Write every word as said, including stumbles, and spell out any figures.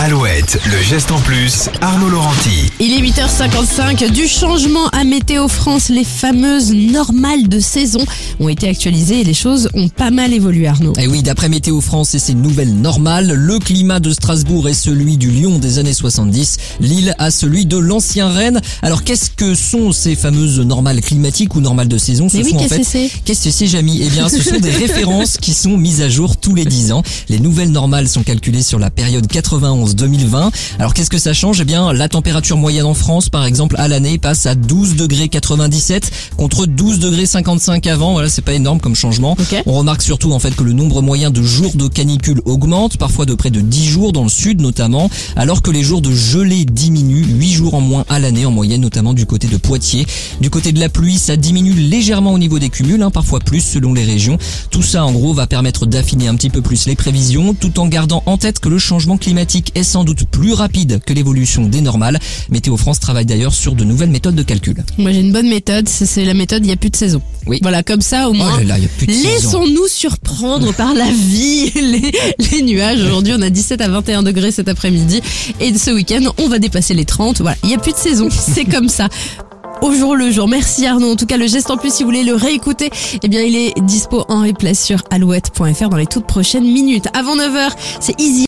Alouette, le geste en plus, Arnaud Laurenti. Il est huit heures cinquante-cinq, du changement à Météo France, les fameuses normales de saison ont été actualisées et les choses ont pas mal évolué, Arnaud. Et oui, d'après Météo France et ses nouvelles normales, le climat de Strasbourg est celui du Lyon des années soixante-dix, Lille a celui de l'ancien Rennes. Alors qu'est-ce que sont ces fameuses normales climatiques ou normales de saison? Ce Mais oui, sont en qu'est-ce fait, que c'est Qu'est-ce que c'est, Jamy? Eh bien, ce sont des références qui sont mises à jour tous les dix ans. Les nouvelles normales sont calculées sur la période quatre-vingt-onze deux mille vingt. Alors qu'est-ce que ça change? Eh bien, la température moyenne en France, par exemple, à l'année, passe à douze degrés quatre-vingt-dix-sept contre douze degrés cinquante-cinq avant. Voilà, c'est pas énorme comme changement. Okay. On remarque surtout en fait que le nombre moyen de jours de canicule augmente, parfois de près de dix jours dans le sud notamment, alors que les jours de gelée diminuent, huit jours en moins à l'année en moyenne, notamment du côté de Poitiers. Du côté de la pluie, ça diminue légèrement au niveau des cumuls, hein, parfois plus selon les régions. Tout ça en gros va permettre d'affiner un petit peu plus les prévisions, tout en gardant en tête que le changement climatique est sans doute plus rapide que l'évolution des normales. Météo France travaille d'ailleurs sur de nouvelles méthodes de calcul. Moi j'ai une bonne méthode, c'est c'est la méthode il n'y a plus de saison. Oui. Voilà, comme ça au moins, Oh là là, y a plus de saison. laissons-nous surprendre par la vie, les, les nuages. Aujourd'hui on a dix-sept à vingt et un degrés cet après-midi et ce week-end on va dépasser les trente. Voilà, il n'y a plus de saison, c'est comme ça. Au jour le jour. Merci Arnaud. En tout cas, le geste en plus, si vous voulez le réécouter, eh bien, il est dispo en replay sur alouette point f r dans les toutes prochaines minutes. Avant neuf heures, c'est Easy.